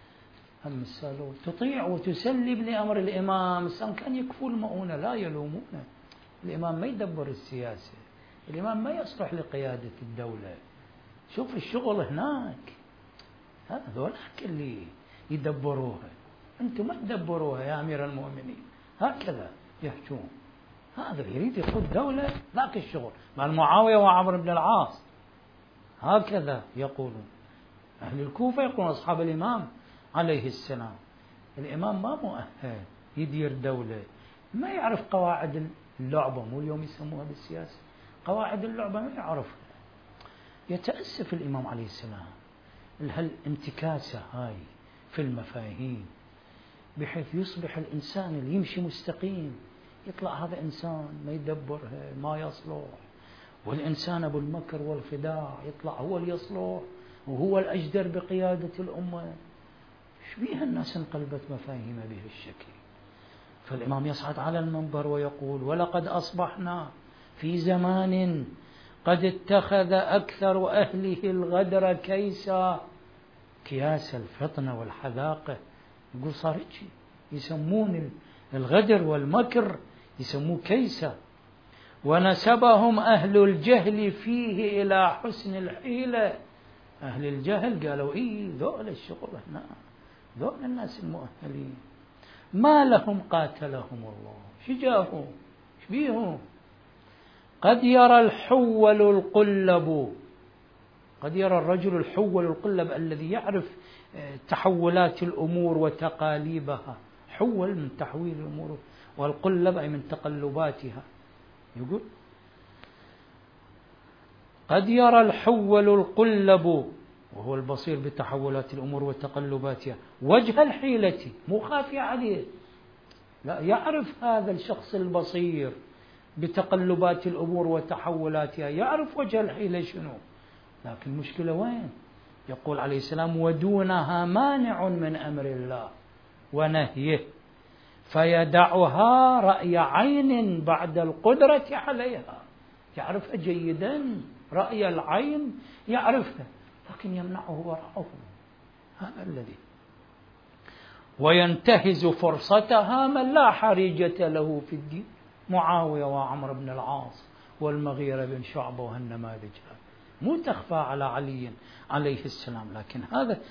هم السالون تطيع وتسلب لأمر الإمام. السلام كان يكفوا المؤونة، لا يلومونه. الإمام ما يدبر السياسة، الإمام ما يصلح لقيادة الدولة. شوف الشغل هناك، هذولاك اللي يدبروها، أنتم ما تدبروها يا أمير المؤمنين. هكذا يحجون. هذا يريد يقود دولة، ذاك الشغل مع معاوية وعمرو بن العاص. هكذا يقولون أهل الكوفة، يقولون أصحاب الإمام عليه السلام. الإمام ما مؤهل يدير دولة، ما يعرف قواعد اللعبة. مو اليوم يسموها بالسياسة قواعد اللعبة، ما يعرفها. يتأسف الإمام عليه السلام هالانتكاسة هاي في المفاهيم، بحيث يصبح الإنسان اللي يمشي مستقيم يطلع هذا إنسان ما يدبرها، ما يصلح، والإنسان أبو المكر والخداع يطلع هو اللي يصلح وهو الأجدر بقيادة الأمة. شبيه الناس انقلبت مفاهيم به الشكل. فالإمام يصعد على المنبر ويقول: ولقد أصبحنا في زمان قد اتخذ أكثر أهله الغدر كيسا، كياس الفطنة والحذاقة. يقول صارت شيء يسمون الغدر والمكر يسموه كيسا، ونسبهم أهل الجهل فيه إلى حسن الحيلة. أهل الجهل قالوا ذول الشغل هنا، ذول الناس المؤهلين ما لهم قاتلهم الله، شجاهم شبيهم. قد يرى الحول القلب، قد يرى الرجل الحول القلب الذي يعرف تحولات الأمور وتقاليبها. حول من تحويل الأمور، والقلب أي من تقلباتها. يقول: قد يرى الحول القلب، وهو البصير بتحولات الأمور وتقلباتها، وجه الحيلة، مو خافي عليه، لا، يعرف هذا الشخص البصير بتقلبات الأمور وتحولاتها، يعرف وجه الحيلة شنو. لكن المشكلة وين؟ يقول عليه السلام: ودونها مانع من أمر الله ونهيه، فيدعها رأي عين بعد القدرة عليها. يعرفها جيدا، رأي العين يعرفها، لكن يمنعه ورعه. هذا الذي وينتهز فرصتها من لا حريجة له في الدين، معاوية وعمر بن العاص والمغيرة بن شعبة وهالنماذج، مو تخفى على علي عليه السلام، لكن هذا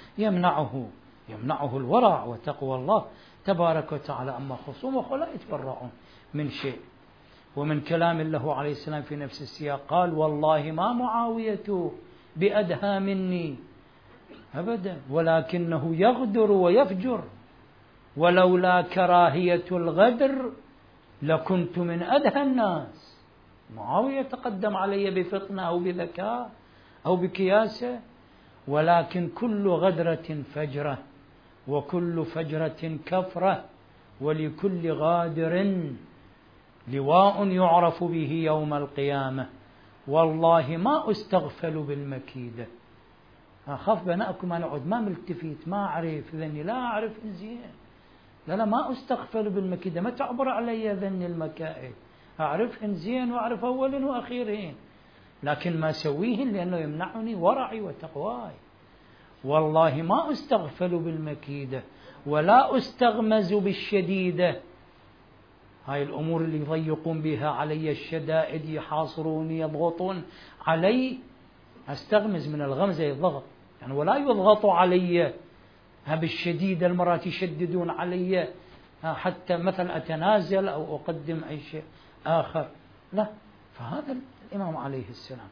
يمنعه الورع وتقوى الله تبارك وتعالى. أما خصومه لا يتبرعون من شيء. ومن كلام الله عليه السلام في نفس السياق قال: والله ما معاوية بأدهى مني أبدا، ولكنه يغدر ويفجر، ولولا كراهية الغدر لكنت من أدهى الناس. معاوية تقدم علي بفطنة أو بذكاء أو بكياسة، ولكن كل غدرة فجرة، وكل فجرة كفرة، ولكل غادر لواء يعرف به يوم القيامة. والله ما أستغفل بالمكيدة. أخاف بناءكم أنا أقعد ما ملتفت، ما أعرف ذني، لا أعرف زين، لا ما أستغفل بالمكيدة، ما تعبر علي ذني المكائد، أعرفهن زين وأعرف أولهن وأخيرهن، لكن ما سويهن لأنه يمنعني ورعي وتقواي. والله ما أستغفل بالمكيدة ولا أستغمز بالشديدة. هاي الأمور اللي يضيقون بها علي، الشدائد، يحاصروني، يضغطون علي، أستغمز من الغمزة الضغط يعني، ولا يضغط علي بالشديدة. المرات يشددون علي حتى مثلا أتنازل أو أقدم أي شيء آخر، لا. فهذا الإمام عليه السلام.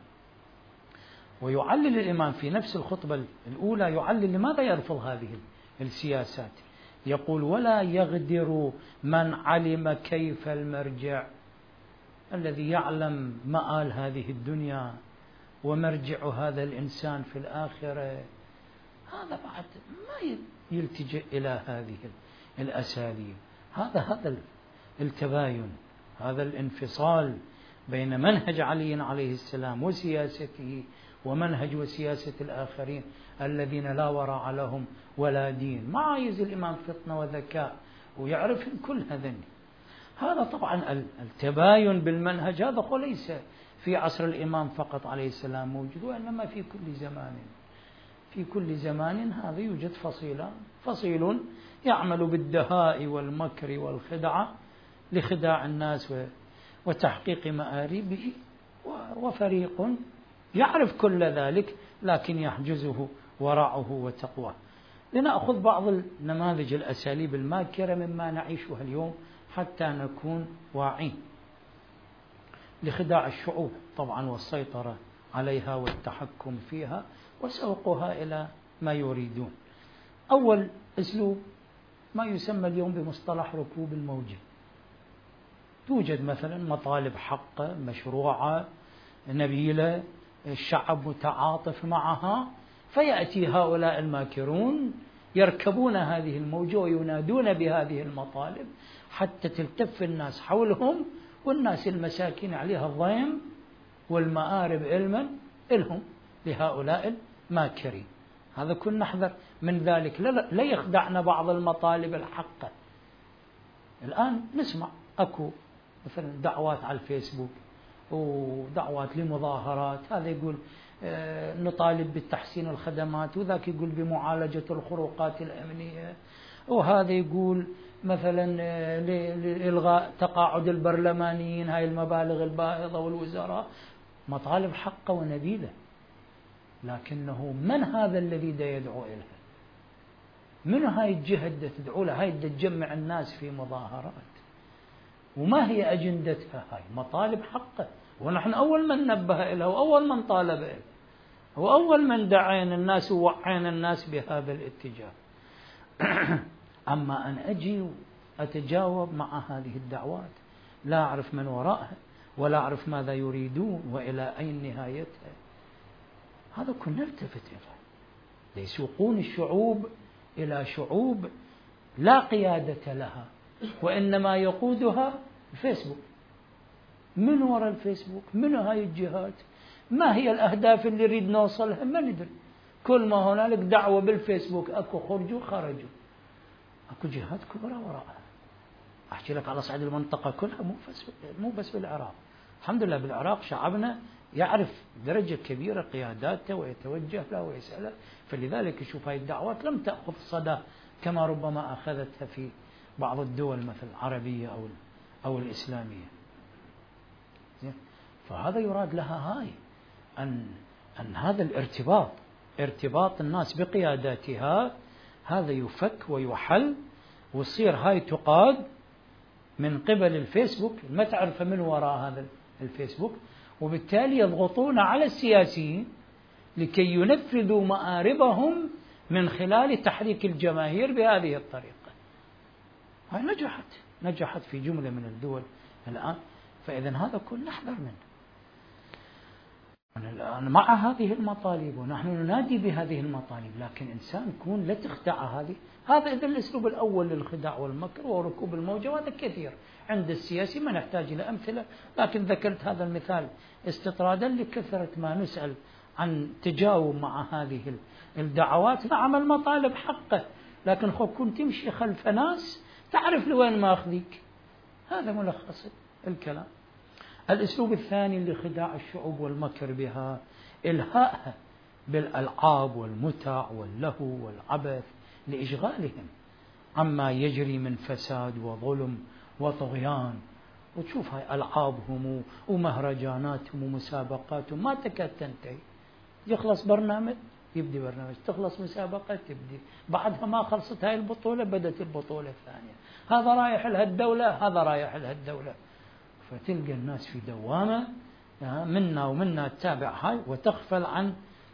ويعلل الإمام في نفس الخطبة الأولى، يعلل لماذا يرفض هذه السياسات. يقول: ولا يغدر من علم كيف المرجع. الذي يعلم مآل هذه الدنيا ومرجع هذا الإنسان في الآخرة، هذا بعد ما يلتجئ إلى هذه الأساليب. هذا التباين، هذا الانفصال بين منهج علي عليه السلام وسياسته ومنهج وسياسة الآخرين الذين لا ورع لهم ولا دين. ما عايز الإمام فطنة وذكاء ويعرف كل هذا طبعا التباين بالمنهج هذا ليس في عصر الإمام فقط عليه السلام موجود، وإنما في كل زمان هذا يوجد فصيل يعمل بالدهاء والمكر والخدعة لخداع الناس وتحقيق مآربه، وفريق يعرف كل ذلك لكن يحجزه ورعه وتقواه. لنأخذ بعض النماذج الأساليب الماكرة مما نعيشها اليوم حتى نكون واعين لخداع الشعوب طبعا، والسيطرة عليها والتحكم فيها وسوقها إلى ما يريدون. أول أسلوب ما يسمى اليوم بمصطلح ركوب الموجة. توجد مثلا مطالب حقة مشروعة نبيلة، الشعب متعاطف معها، فيأتي هؤلاء الماكرون يركبون هذه الموجة وينادون بهذه المطالب حتى تلتف الناس حولهم، والناس المساكين عليها الضيم والمآرب علما إلهم لهؤلاء الماكرين. هذا كنا نحذر من ذلك، لا يخدعنا بعض المطالب الحقة. الآن نسمع أكو مثلا دعوات على الفيسبوك ودعوات لمظاهرات، هذا يقول نطالب بتحسين الخدمات، وذاك يقول بمعالجة الخروقات الأمنية، وهذا يقول مثلا لإلغاء تقاعد البرلمانيين، هاي المبالغ الباهظة والوزراء، مطالب حقة ونبيلة، لكنه من هذا الذي دا يدعو إليها؟ من هاي الجهة دا تدعو لها؟ هاي دا تجمع الناس في مظاهرات، وما هي أجندتها؟ هاي مطالب حقة، ونحن أول من نبه إلها وأول من طالب إلها وأول من دعينا الناس ووعينا الناس بهذا الاتجاه. أما أن أجي وأتجاوب مع هذه الدعوات لا أعرف من وراءها ولا أعرف ماذا يريدون وإلى أين نهايتها، هذا كنا نلتفت إليه. ليسوقون الشعوب إلى شعوب لا قيادة لها، وإنما يقودها الفيسبوك. من وراء الفيسبوك؟ من هاي الجهات؟ ما هي الأهداف اللي نريد نوصلها؟ ما ندري. كل ما هنالك دعوة بالفيسبوك، أكو خرجوا، أكو جهات كبرى وراءها. أحكي لك على صعيد المنطقة كلها، مو بس بالعراق. الحمد لله بالعراق شعبنا يعرف درجة كبيرة قياداته ويتوجه له ويسأله، فلذلك يشوف هاي الدعوات لم تأخذ صدى كما ربما أخذتها في بعض الدول مثل العربية أو الإسلامية. فهذا يراد لها هاي أن هذا ارتباط الناس بقياداتها هذا يفك ويحل، ويصير هاي تقاد من قبل الفيسبوك، ما تعرف من وراء هذا الفيسبوك، وبالتالي يضغطون على السياسيين لكي ينفذوا مآربهم من خلال تحريك الجماهير بهذه الطريقة. هاي نجحت في جملة من الدول الآن، فإذا هذا كل نحذر منه. الآن مع هذه المطالب ونحن ننادي بهذه المطالب، لكن إنسان يكون لا تخدع هذا إذا الأسلوب الأول للخداع والمكر وركوب الموجة، وهذا كثير عند السياسي، ما نحتاج إلى أمثلة، لكن ذكرت هذا المثال استطرادا لكثرة ما نسأل عن تجاوب مع هذه الدعوات. نعم المطالب حقه، لكن كنت تمشي خلف ناس تعرف لوين ما أخذيك. هذا ملخص الكلام. الأسلوب الثاني لخداع الشعوب والمكر بها إلهائها بالألعاب والمتع واللهو والعبث لإشغالهم عما يجري من فساد وظلم وطغيان. وتشوف هاي ألعابهم ومهرجاناتهم ومسابقاتهم ما تكاد تنتهي. يخلص برنامج يبدي برنامج، تخلص مسابقة تبدي، بعدها ما خلصت هاي البطولة بدت البطولة الثانية، هذا رايح لهالدولة هذا رايح لهالدولة. فتلقى الناس في دوامة منا تتابع هاي وتغفل عن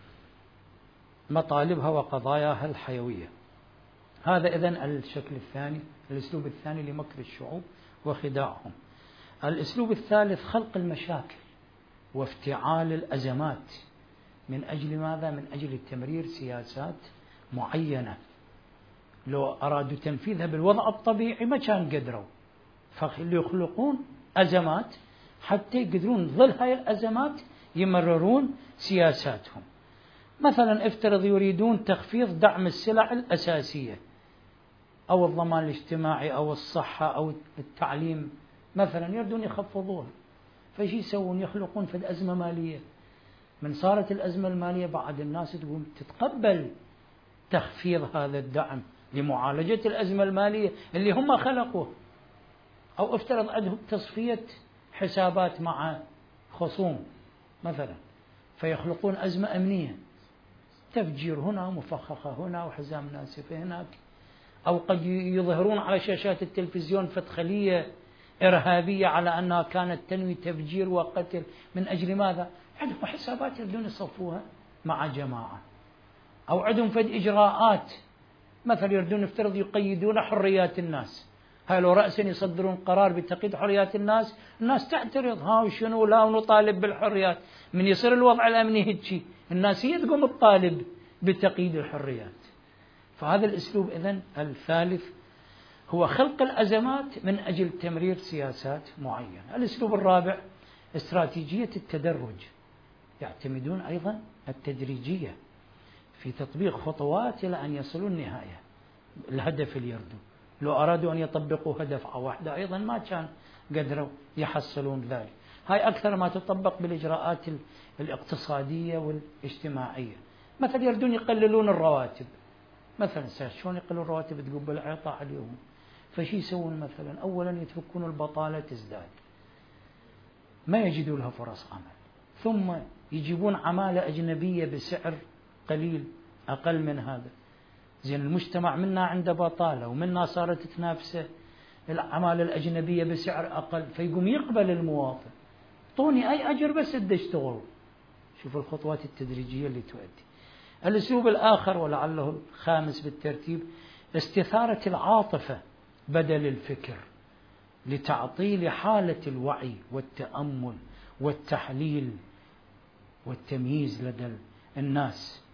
مطالبها وقضاياها الحيوية. هذا إذن الشكل الثاني، الأسلوب الثاني لمكر الشعوب وخداعهم. الأسلوب الثالث خلق المشاكل وافتعال الأزمات. من أجل ماذا؟ من أجل تمرير سياسات معينة لو أرادوا تنفيذها بالوضع الطبيعي ما كان قدروا، فيخلقون أزمات حتى يقدرون ظل هاي الأزمات يمررون سياساتهم. مثلا افترض يريدون تخفيض دعم السلع الأساسية أو الضمان الاجتماعي أو الصحة أو التعليم، مثلا يريدون يخفضوها، فشي يسوون؟ يخلقون في الأزمة مالية. من صارت الأزمة المالية بعد الناس تقوم تتقبل تخفيض هذا الدعم لمعالجة الأزمة المالية اللي هم خلقوه. أو افترض عندهم تصفية حسابات مع خصوم مثلا، فيخلقون أزمة أمنية، تفجير هنا مفخخة هنا وحزام ناسفة هناك. أو قد يظهرون على شاشات التلفزيون فتخلية إرهابية على أنها كانت تنوي تفجير وقتل. من أجل ماذا؟ عندهم حسابات يريدون يصفوها مع جماعة. أو عندهم فد إجراءات، مثلا يريدون يفترض يقيدون حريات الناس، هاي لو رأسا يصدرون قرار بتقييد حريات الناس تعترض، ها وشنو لا ونطالب بالحريات. من يصير الوضع الأمني هيك الناس هي تقوم تطالب بتقييد الحريات. فهذا الأسلوب إذن الثالث هو خلق الأزمات من أجل تمرير سياسات معينة. الأسلوب الرابع استراتيجية التدرج، يعتمدون أيضا التدريجية في تطبيق خطوات إلى أن يصلوا النهاية الهدف اللي يردون. لو أرادوا أن يطبقوا هدف واحدة أيضا ما كان قدروا يحصلون ذلك. هاي أكثر ما تطبق بالإجراءات الاقتصادية والاجتماعية. مثلا يردون يقللون الرواتب، مثلا شلون يقللون الرواتب تقول بالإعطاء اليوم؟ فشي يسوون؟ مثلا أولا يتركون البطالة تزداد، ما يجدوا لها فرص عمل، ثم يجيبون عمالة أجنبية بسعر قليل أقل من هذا. زين المجتمع منا عنده بطالة ومنا صارت تنافسه العمالة الأجنبية بسعر أقل، فيقوم يقبل المواطن طوني أي أجر بس ادي اشتغل. شوف الخطوات التدريجية اللي تؤدي. الأسلوب الآخر ولعله الخامس بالترتيب استثارة العاطفة بدل الفكر، لتعطيل حالة الوعي والتأمل والتحليل والتمييز لدى الناس.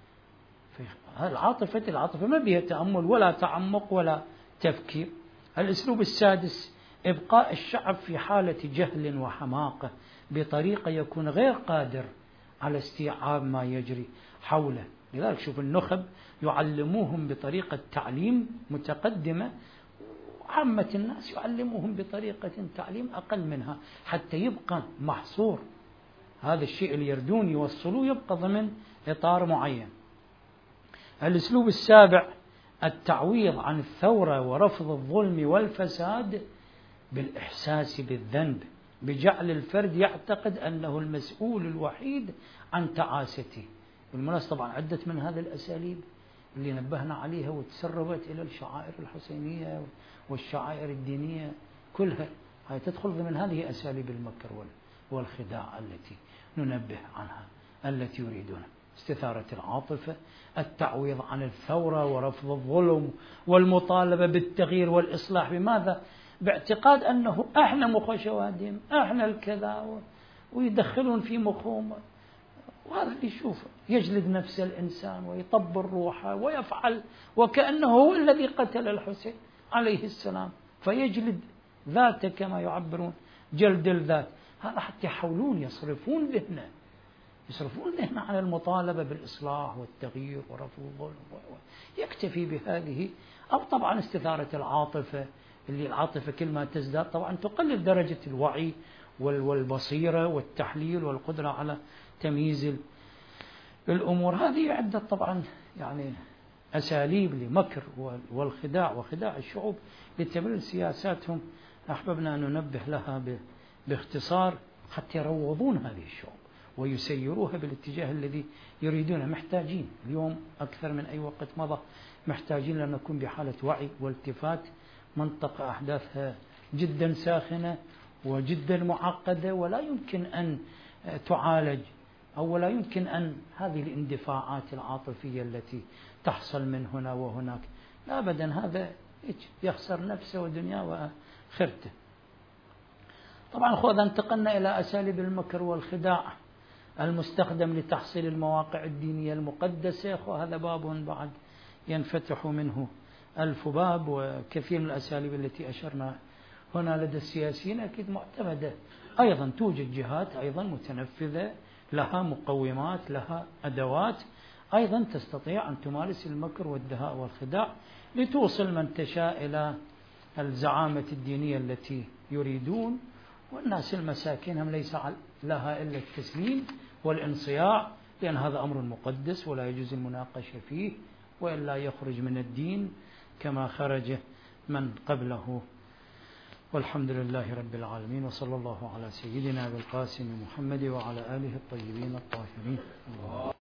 العاطفة ما بها تأمل ولا تعمق ولا تفكير. الأسلوب السادس إبقاء الشعب في حالة جهل وحماقة بطريقة يكون غير قادر على استيعاب ما يجري حوله. لذلك شوف النخب يعلموهم بطريقة تعليم متقدمة، وعامة الناس يعلموهم بطريقة تعليم أقل منها حتى يبقى محصور هذا الشيء اللي يردون يوصلوه يبقى ضمن إطار معين. الأسلوب السابع التعويض عن الثورة ورفض الظلم والفساد بالإحساس بالذنب، بجعل الفرد يعتقد أنه المسؤول الوحيد عن تعاسته. بالمناسبة طبعا عدة من هذه الأساليب اللي نبهنا عليها وتسربت إلى الشعائر الحسينية والشعائر الدينية كلها، هاي تدخل ضمن هذه أساليب المكر والخداع التي ننبه عنها التي يريدونها. استثارة العاطفة، التعويض عن الثورة ورفض الظلم والمطالبة بالتغيير والإصلاح. بماذا؟ باعتقاد أنه إحنا مخشوادين، إحنا الكذا، ويدخلون في مخهم. وهذا اللي يشوفه يجلد نفس الإنسان ويطبر روحه ويفعل وكأنه هو الذي قتل الحسين عليه السلام، فيجلد ذاته كما يعبرون جلد الذات. هذا حتى يحاولون يصرفون ذهنه عن المطالبة بالإصلاح والتغيير ورفض الظلم، يكتفي بهذه. أو طبعا استثارة العاطفة، اللي العاطفة كل ما تزداد طبعا تقلل درجة الوعي والبصيرة والتحليل والقدرة على تمييز الأمور. هذه عدة طبعا يعني أساليب لمكر والخداع وخداع الشعوب لتمرير سياساتهم. أحببنا أن ننبه لها باختصار حتى يروضون هذه الشعوب ويسيروها بالاتجاه الذي يريدونه. محتاجين اليوم أكثر من أي وقت مضى، محتاجين أن نكون بحالة وعي والتفات. منطقة أحداثها جدا ساخنة وجدا معقدة، ولا يمكن أن تعالج أو لا يمكن أن هذه الاندفاعات العاطفية التي تحصل من هنا وهناك، لا أبدا، هذا يخسر نفسه ودنياه وآخرته. طبعا خذ انتقلنا إلى أساليب المكر والخداع المستخدم لتحصيل المواقع الدينية المقدسة، وهذا باب بعد ينفتح منه ألف باب. وكثير من الأساليب التي أشرنا هنا لدى السياسيين أكيد معتمدة أيضا. توجد جهات أيضا متنفذة لها مقومات، لها أدوات أيضا تستطيع أن تمارس المكر والدهاء والخداع لتوصل من تشاء إلى الزعامة الدينية التي يريدون. والناس المساكين هم ليس لها إلا التسليم والانصياع، لأن هذا أمر مقدس ولا يجوز المناقشة فيه، وإلا يخرج من الدين كما خرج من قبله. والحمد لله رب العالمين، وصلى الله على سيدنا أبي القاسم محمد وعلى آله الطيبين الطاهرين.